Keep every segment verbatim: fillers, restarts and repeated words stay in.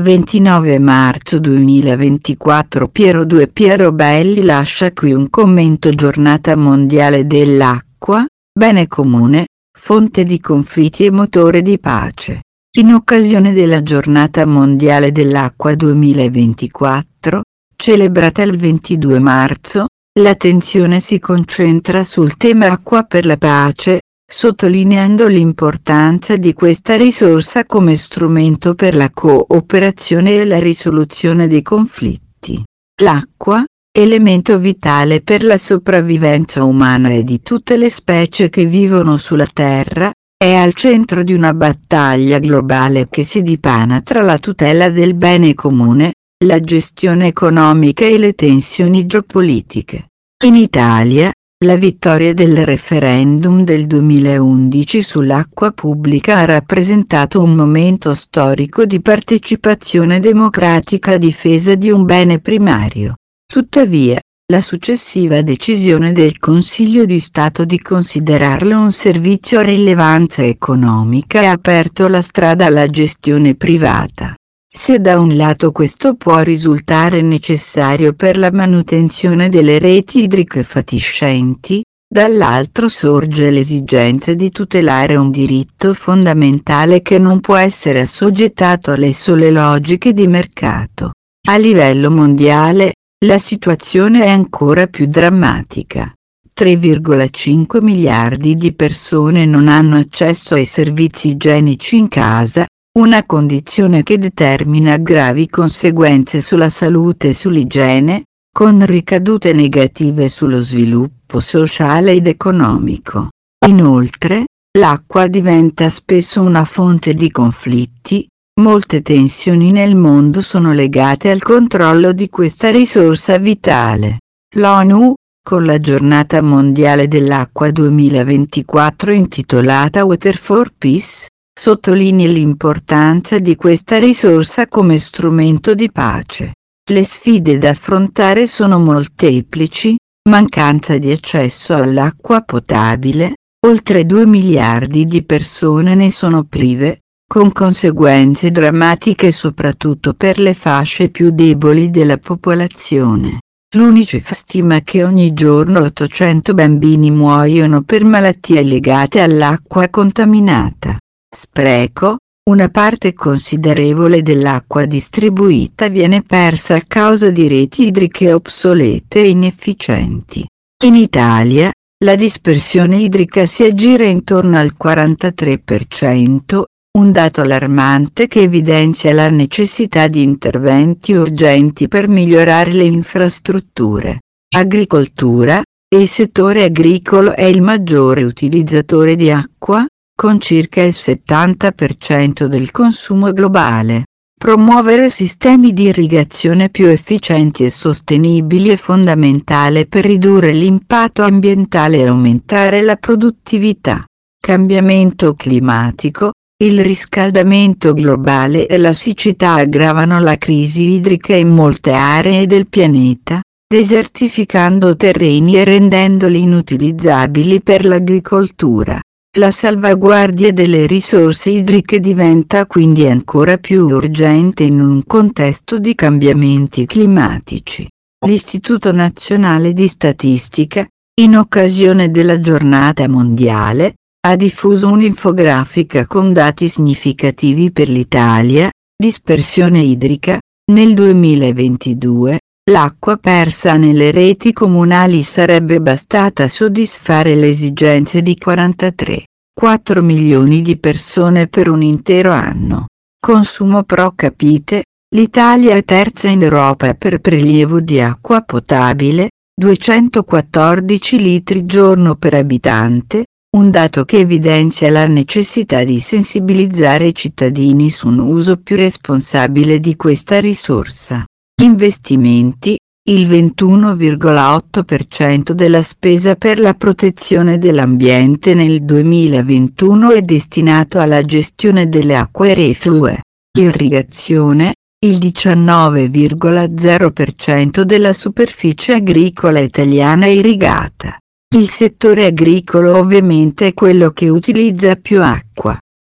ventinove marzo duemilaventiquattro. Piero due Piero Belli lascia qui un commento. Giornata mondiale dell'acqua, bene comune, fonte di conflitti e motore di pace. In occasione della Giornata mondiale dell'acqua duemilaventiquattro, celebrata il ventidue marzo, l'attenzione si concentra sul tema acqua per la pace, sottolineando l'importanza di questa risorsa come strumento per la cooperazione e la risoluzione dei conflitti. L'acqua, elemento vitale per la sopravvivenza umana e di tutte le specie che vivono sulla Terra, è al centro di una battaglia globale che si dipana tra la tutela del bene comune, la gestione economica e le tensioni geopolitiche. In Italia, la vittoria del referendum del duemilaundici sull'acqua pubblica ha rappresentato un momento storico di partecipazione democratica a difesa di un bene primario. Tuttavia, la successiva decisione del Consiglio di Stato di considerarlo un servizio a rilevanza economica ha aperto la strada alla gestione privata. Se da un lato questo può risultare necessario per la manutenzione delle reti idriche fatiscenti, dall'altro sorge l'esigenza di tutelare un diritto fondamentale che non può essere assoggettato alle sole logiche di mercato. A livello mondiale, la situazione è ancora più drammatica. tre virgola cinque miliardi di persone non hanno accesso ai servizi igienici in casa, una condizione che determina gravi conseguenze sulla salute e sull'igiene, con ricadute negative sullo sviluppo sociale ed economico. Inoltre, l'acqua diventa spesso una fonte di conflitti. Molte tensioni nel mondo sono legate al controllo di questa risorsa vitale. L'ONU, con la Giornata mondiale dell'acqua duemilaventiquattro intitolata Water for Peace, sottolinea l'importanza di questa risorsa come strumento di pace. Le sfide da affrontare sono molteplici: mancanza di accesso all'acqua potabile, oltre due miliardi di persone ne sono prive, con conseguenze drammatiche soprattutto per le fasce più deboli della popolazione. L'UNICEF stima che ogni giorno ottocento bambini muoiono per malattie legate all'acqua contaminata. Spreco: una parte considerevole dell'acqua distribuita viene persa a causa di reti idriche obsolete e inefficienti. In Italia, la dispersione idrica si aggira intorno al quarantatré per cento, un dato allarmante che evidenzia la necessità di interventi urgenti per migliorare le infrastrutture. Agricoltura: il settore agricolo è il maggiore utilizzatore di acqua, con circa il settanta per cento del consumo globale. Promuovere sistemi di irrigazione più efficienti e sostenibili è fondamentale per ridurre l'impatto ambientale e aumentare la produttività. Cambiamento climatico: il riscaldamento globale e la siccità aggravano la crisi idrica in molte aree del pianeta, desertificando terreni e rendendoli inutilizzabili per l'agricoltura. La salvaguardia delle risorse idriche diventa quindi ancora più urgente in un contesto di cambiamenti climatici. L'Istituto Nazionale di Statistica, in occasione della Giornata mondiale, ha diffuso un'infografica con dati significativi per l'Italia. Dispersione idrica: nel duemilaventidue, l'acqua persa nelle reti comunali sarebbe bastata a soddisfare le esigenze di quarantatré virgola quattro milioni di persone per un intero anno. Consumo pro capite: l'Italia è terza in Europa per prelievo di acqua potabile, duecentoquattordici litri giorno per abitante, un dato che evidenzia la necessità di sensibilizzare i cittadini su un uso più responsabile di questa risorsa. Investimenti: il ventuno virgola otto per cento della spesa per la protezione dell'ambiente nel duemilaventuno è destinato alla gestione delle acque reflue. Irrigazione: il diciannove virgola zero per cento della superficie agricola italiana è irrigata. Il settore agricolo ovviamente è quello che utilizza più acqua.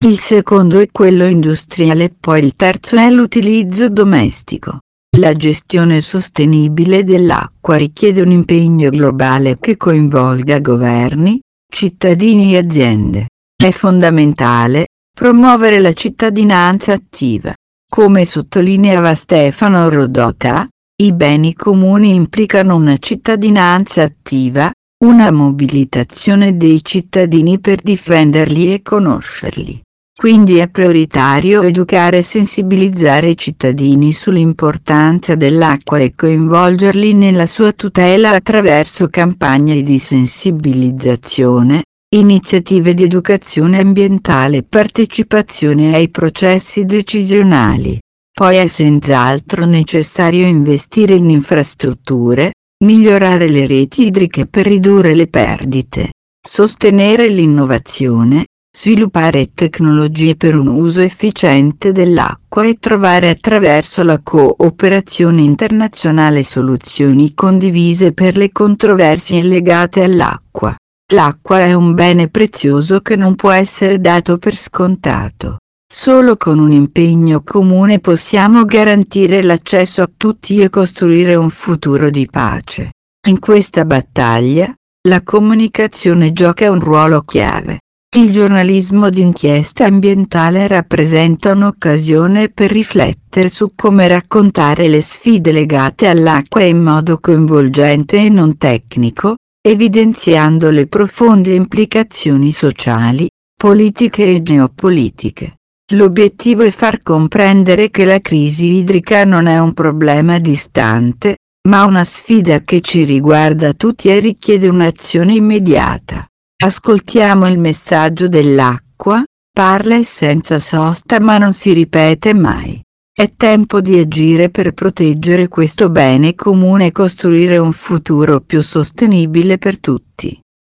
Il secondo è quello industriale, poi il terzo è l'utilizzo domestico. La gestione sostenibile dell'acqua richiede un impegno globale che coinvolga governi, cittadini e aziende. È fondamentale promuovere la cittadinanza attiva. Come sottolineava Stefano Rodotà, i beni comuni implicano una cittadinanza attiva, una mobilitazione dei cittadini per difenderli e conoscerli. Quindi è prioritario educare e sensibilizzare i cittadini sull'importanza dell'acqua e coinvolgerli nella sua tutela attraverso campagne di sensibilizzazione, iniziative di educazione ambientale e partecipazione ai processi decisionali. Poi è senz'altro necessario investire in infrastrutture, migliorare le reti idriche per ridurre le perdite, sostenere l'innovazione, sviluppare tecnologie per un uso efficiente dell'acqua e trovare attraverso la cooperazione internazionale soluzioni condivise per le controversie legate all'acqua. L'acqua è un bene prezioso che non può essere dato per scontato. Solo con un impegno comune possiamo garantire l'accesso a tutti e costruire un futuro di pace. In questa battaglia, la comunicazione gioca un ruolo chiave. Il giornalismo d'inchiesta ambientale rappresenta un'occasione per riflettere su come raccontare le sfide legate all'acqua in modo coinvolgente e non tecnico, evidenziando le profonde implicazioni sociali, politiche e geopolitiche. L'obiettivo è far comprendere che la crisi idrica non è un problema distante, ma una sfida che ci riguarda tutti e richiede un'azione immediata. Ascoltiamo il messaggio dell'acqua, parla e senza sosta ma non si ripete mai. È tempo di agire per proteggere questo bene comune e costruire un futuro più sostenibile per tutti.